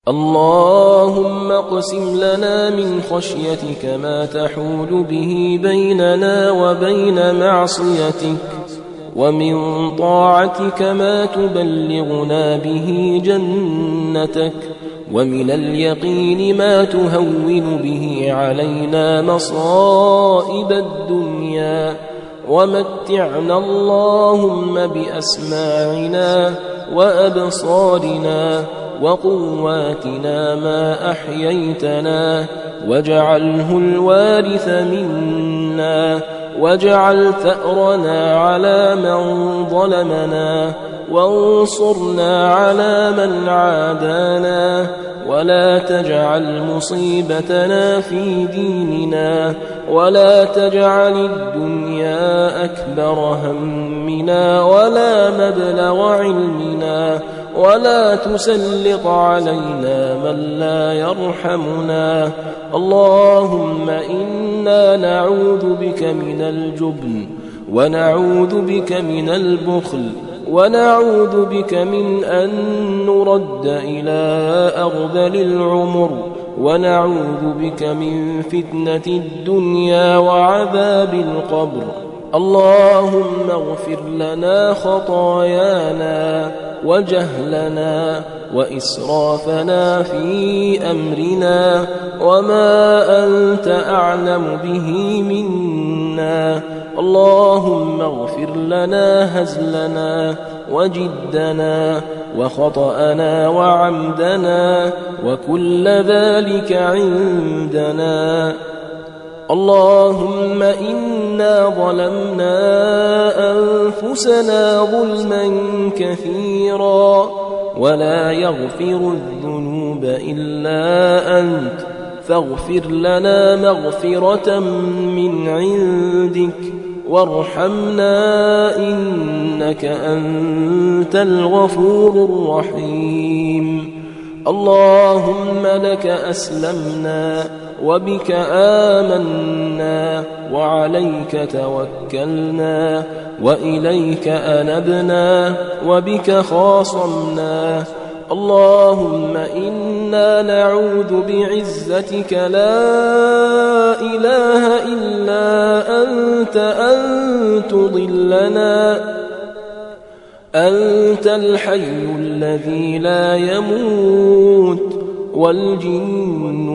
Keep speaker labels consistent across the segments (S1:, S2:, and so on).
S1: اللهم اقسم لنا من خشيتك ما تحول به بيننا وبين معصيتك، ومن طاعتك ما تبلغنا به جنتك، ومن اليقين ما تهون به علينا مصائب الدنيا، ومتعنا اللهم بأسماعنا وأبصارنا وقواتنا ما أحييتنا، واجعله الوارث منا، واجعل ثأرنا على من ظلمنا، وانصرنا على من عادانا، ولا تجعل مصيبتنا في ديننا، ولا تجعل الدنيا أكبر همنا ولا مبلغ علمنا، ولا تسلط علينا من لا يرحمنا. اللهم إنا نعوذ بك من الجبن، ونعوذ بك من البخل، ونعوذ بك من أن نرد إلى أرذل العمر، ونعوذ بك من فتنة الدنيا وعذاب القبر. اللهم اغفر لنا خطايانا وجهلنا وإسرافنا في أمرنا، وما أنت أعلم به منا. اللهم اغفر لنا هزلنا وجدنا وخطأنا وعمدنا وكل ذلك عندنا. اللهم إنا ظلمنا أنفسنا ظلما كثيرا، ولا يغفر الذنوب إلا أنت، فاغفر لنا مغفرة من عندك، وارحمنا إنك أنت الغفور الرحيم. اللهم لك أسلمنا، وبك آمنا، وعليك توكلنا، وإليك أنبنا، وبك خاصمنا. اللهم إنا نعوذ بعزتك لا إله إلا أنت أن تضلنا. أنت الحي الذي لا يموت، والجن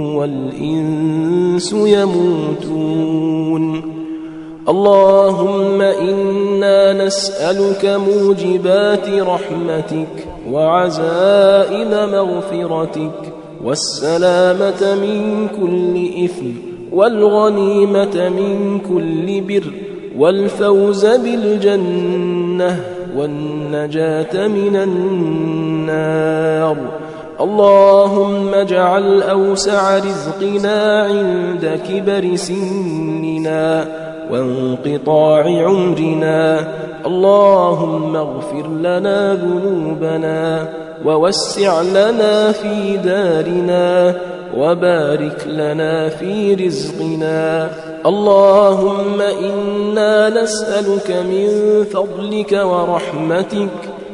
S1: والإنس يموتون. اللهم إنا نسألك موجبات رحمتك وعزائم مغفرتك، والسلامة من كل إثم، والغنيمة من كل بر، والفوز بالجنة، والنجاة من النار. اللهم اجعل أوسع رزقنا عند كبر سننا وانقطاع عمرنا. اللهم اغفر لنا ذنوبنا، ووسع لنا في دارنا، وبارك لنا في رزقنا. اللهم إنا نسألك من فضلك ورحمتك،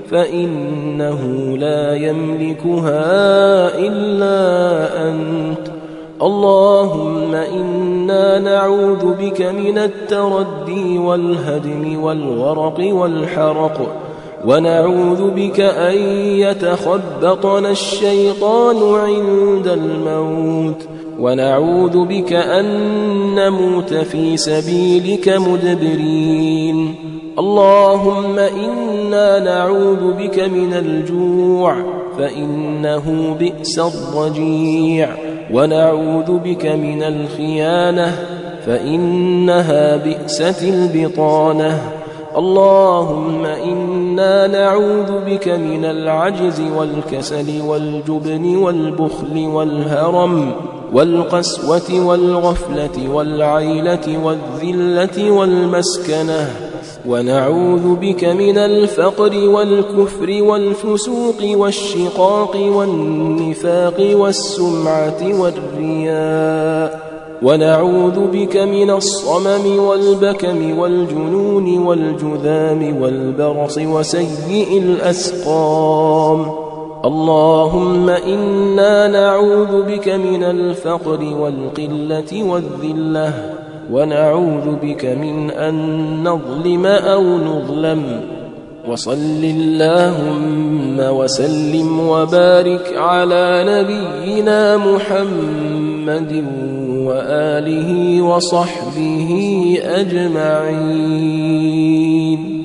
S1: فإنه لا يملكها إلا أنت. اللهم إنا نعوذ بك من التردي والهدم والغرق والحرق، ونعوذ بك أن يتخبطنا الشيطان عند الموت، ونعوذ بك أن نموت في سبيلك مدبرين. اللهم إنا نعوذ بك من الجوع، فإنه بئس الضجيع، ونعوذ بك من الخيانة، فإنها بئست البطانة. اللهم إنا نعوذ بك من العجز والكسل والجبن والبخل والهرم والقسوة والغفلة والعيلة والذلة والمسكنة، ونعوذ بك من الفقر والكفر والفسوق والشقاق والنفاق والسمعة والرياء، ونعوذ بك من الصمم والبكم والجنون والجذام والبرص وسيء الأسقام. اللهم إنا نعوذ بك من الفقر والقلة والذلة، ونعوذ بك من أن نظلم أو نظلم. وصل اللهم وسلم وبارك على نبينا محمد وآله وصحبه أجمعين.